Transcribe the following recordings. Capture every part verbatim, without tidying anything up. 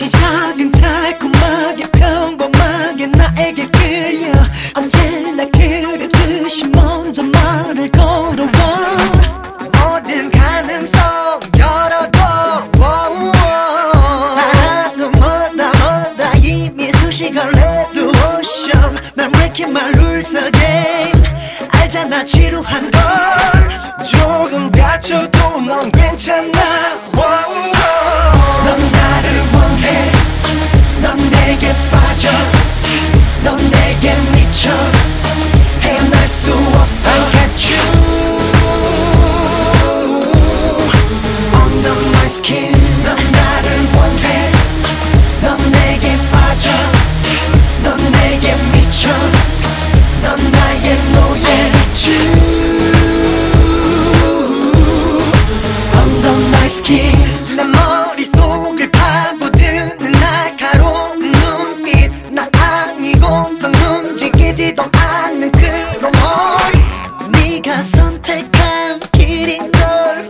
시작은 달콤하게 평범하게 나에게 끌려 언제나 그랬듯이 먼저 말을 걸어와 모든 가능성 열어둬 사랑은 뭐다 뭐다 이미 수식을 레드오션 난 왜 이렇게 말룰서 게임 알잖아 지루한 걸 조금 다쳐도 넌 괜찮아. 넌 나를 원해 넌 내게 빠져 넌 내게 미쳐 헤어날 수 없어 I got you under my skin 넌 나를 원해 넌 내게 빠져 넌 내게 미쳐 넌 나의 노예 I got you under my skin 내 머릿속을 파고드는 날카로운 눈빛 나 아니고선 움직이지도 않는 그런 말 네가 선택한 길인 걸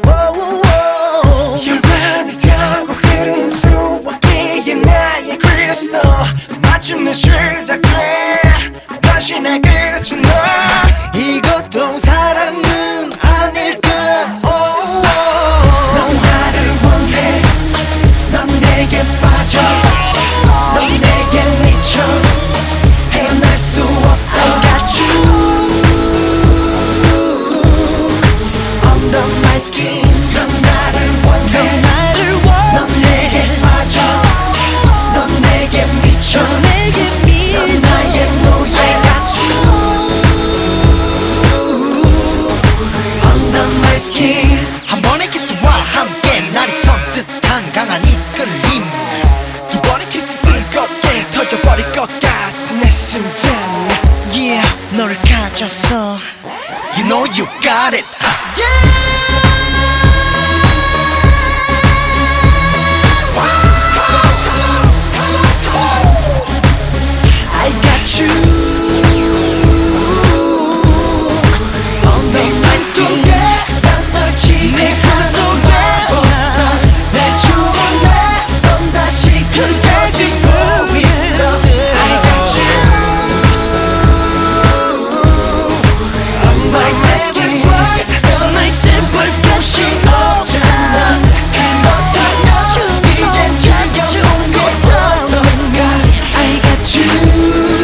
혈관을 타고 흐르는 수화기의 나의 크리스탈 마침내 시작돼 다시 날 그려준 너 이것도 사랑은 아닐까. 넌 나를 원해 넌 내게 빠져 넌 내게 미쳐 헤어날 수 없어 I got you under my skin 넌 나를 원해 넌 내게 빠져 넌 내게 미쳐 넌 나의 노예 I got you under my skin 한 번의 키스와 함께 날이 선뜻한 강한 이끌림 두 번의 키스 뜨겁게 터져버릴 것 같은 내 심장 Yeah 너를 가졌어 You know you got it I got you under my skin 난널 지배하고 있어 내 주변에 넌 다시 그걸 짓고 있어 I got you under my skin 넌 나의 simple 것이 없잖아 해мот하며 이젠 자겨주는 것도 너인가 I got you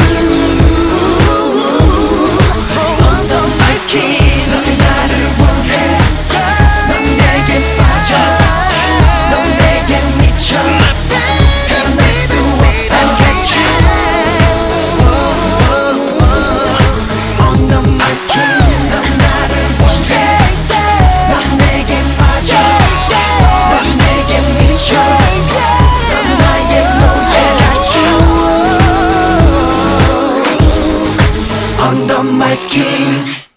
under my skin 넌 나를 원해 넌 내게 빠져 넌 내게 미쳐 헤어날 수 없어 I got you under my skin 넌 나를 원해 넌 내게 빠져 넌 내게 미쳐 넌 나의 노예 I got you under my skin